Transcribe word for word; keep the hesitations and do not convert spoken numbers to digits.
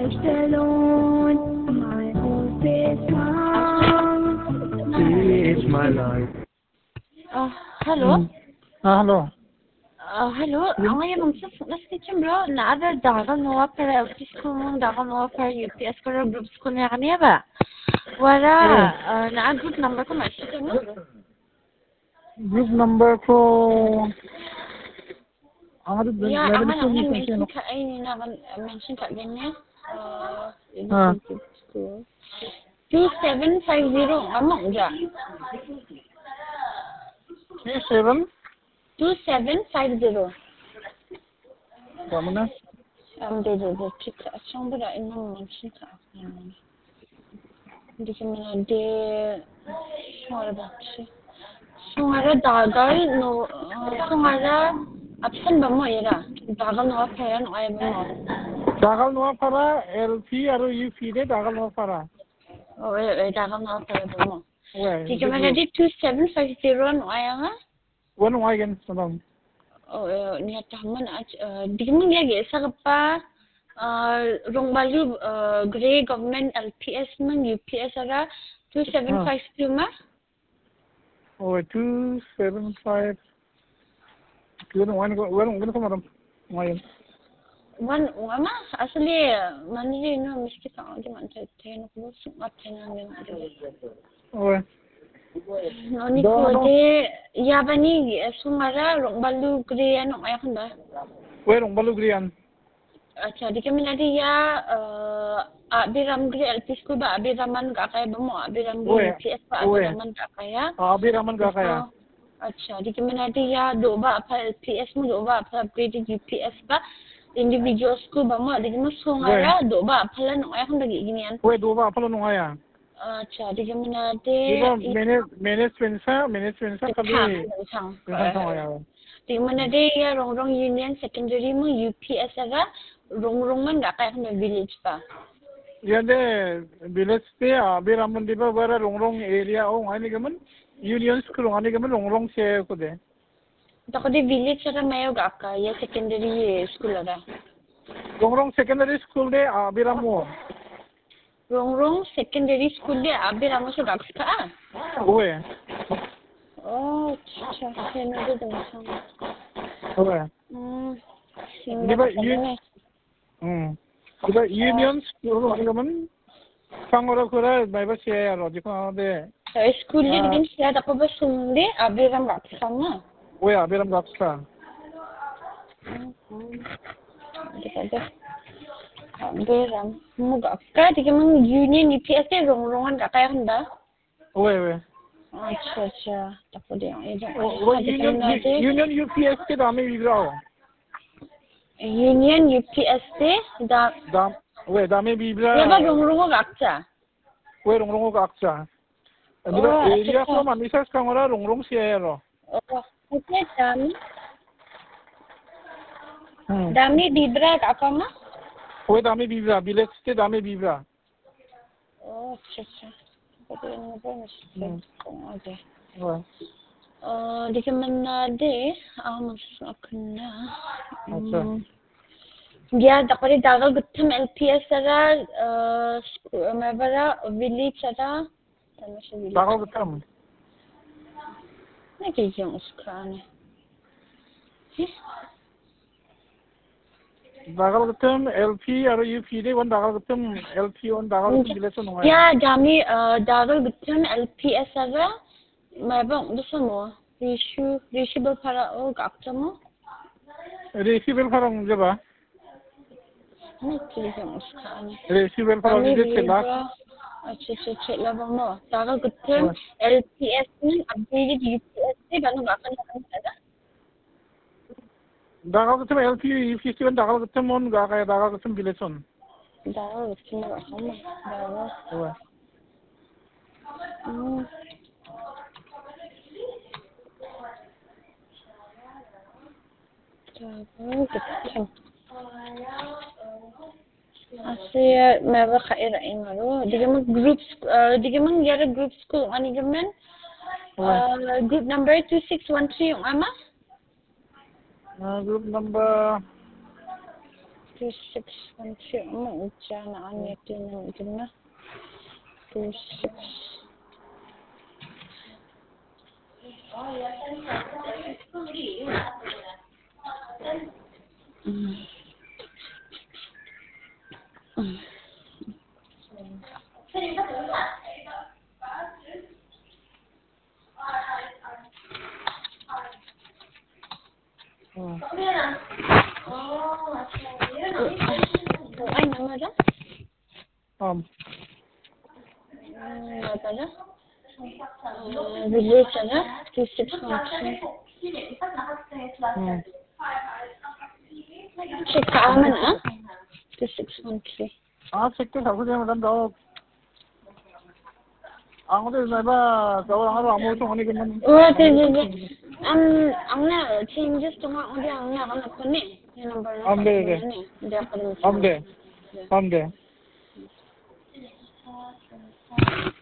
alone, my hope is found. She is my life. Uh, hello. Mm. Ah, hello. Uh, hello. Ang ngayon mong sa nas kitchen bro. Naada daga no para office ko mong daga no para U P S ko groups ko na kaniya ba? Wala. Uh, na group number ko mas ito mo. Group number ko ang ano Yeah, meron ang ko ano ni mention ano. ka ay na mention ka ganyan. Uh, Ah. two seven five zero among ja. three seven two seven five zero. Tama na. Um, de de de check saan ba da inang mention ka? Hindi ko na de sorry ba siya. Sungara dagal no sungara option ba mo ira? Dagal no kaya no ay mo. Dagal no para L P aro U P de dagal no para. Oh, eh dagal no kaya ba mo. Ouais. Hindi ko na de two seven five zero no ay nga. One wagon sabang. Oh, niya taman at di mo niya gesa pa Rongbalu Grey Government L P S man U P S ara two seven five two ma. Oh, two seven five. One one one one ko madam. Wagon. One uma asli mani no miski ka di man tay tay no ko sumat na ngin. Oh. No ni ko de yabani sumara Rongbalu Grey ano ay kanda. Where Rongbalu Grian? अच्छा देखिए मैंने अभी या अभिरामगढ़ LP school बा अभिरामन का काय बमो अभिरामगढ़ UPS बा अभिरामन का काया अभिरामन का काया अच्छा देखिए मैंने अभी या दो बा apa एलपीएस में दो बा apa upgraded यूपीएस बा individual school bamo देखिए मैं सोंगारा दो बा apa lah नोया हम लगी gini an वे दो बा apa lah नोया अच्छा देखिए मैंने अभी itu manage management sa management sa kali देखिए मैंने अभी या रोंग रोंग यूनियन सेकेंडरी में यूपीएस अगा rong rong man gak kayak na village pa. Ya de village pe abi ramun di ba bara rong rong area oh ngani gaman union school ngani gaman rong rong se ko de. Tako di village ada mayo gak ka ya secondary school ada. Rong rong secondary school de abi ramu. Rong rong secondary school de abi ramu so gak ka. Oe. Oh, अच्छा है ना तो दंग Oe. Hmm. Di ba union Hmm. Di ba union school ngani gaman pangora kura ba ba se ya ro di ko de. School de din siya tako ba sumde abi ram gak sama. Oe abi ram gak sa. Ada abi ram mu gak ka di kemang union U P S de rong rongan gak kayak handa. Oe oe. अच्छा अच्छा tako de yang itu. Oh, union union U P S ke dami bibrao. Union U P S de da Dam, we dami bibra. Ya ba rong rong gak ka. We rong rong gak sa. Di ba area ko mamisas ka ngora rong rong siya ro. Oh, okay dami. Dami bibra apa ma? We dami bibra, village ke dami bibra. Oh, अच्छा अच्छा. Pwede mo ba mas kung ade. Right. Uh, di ka man na de, ako magsasak na. अच्छा. Yeah, dako di dagal gutom L P S ara, uh, may bara village ara. Tama siya village. Dako gutom. Nakikiyang uskan. Dagal gutom L P aro U P de one dagal gutom L P one dagal gutom village no. Yeah, dami uh, dagal gutom L P S ara. May bang gusto mo? Ratio, ratio ba para o gakta mo? Receiver farang jaba. Nakikiyang uskan. Receiver farang de chelak. अच्छा अच्छा अच्छा लगा mo dagal gutom L P S ni updated U P S ni bago gakan na. Dagal gutom L P U P one dagal gutom mon ga kaya dagal gutom village on. Dagal gutom na ako mo. Dagal. Oe. Hmm. Dagal gutom. Asi may ba kairain maro? Di ka mag groups, di ka mang yara groups ko ani gaman? Group number two six one three yung ama? Group number two six one three mo ucha na anya tin na two six mm. Mm. Hmm. Ay, nama dah? Um. Apa dah? Reverse dah? Two six one three. Hmm. Check kaman ah? Two six one three. Ah, check ke aku dia madam dah. Aku tu saya kalau orang orang mau cuma ni kan. Oh, okay, okay. Ang ang na changes tu mak dia ang na ang nak ni. Number na. Am deh deh. Dia akan. Am deh. Am deh.